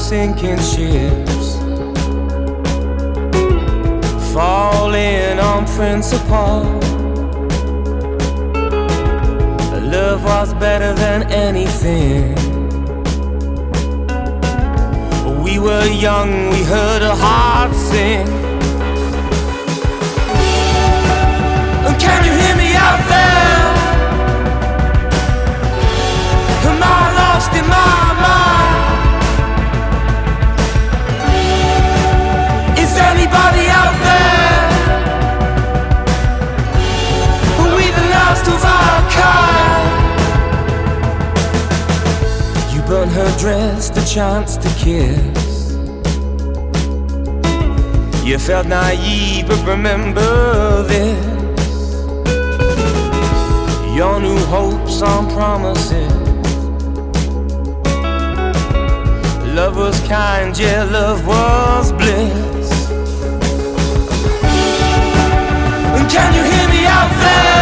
sinking ships, falling on principle. Love was better than anything. We were young, we heard a heart sing. Can you hear me out there? Am I lost in my mind? Is anybody out there? Are we the last of our kind? You burned her dress, the chance to kiss. You felt naive, but remember this: your new hopes on promises. Love was kind, yeah, love was bliss. And can you hear me out there?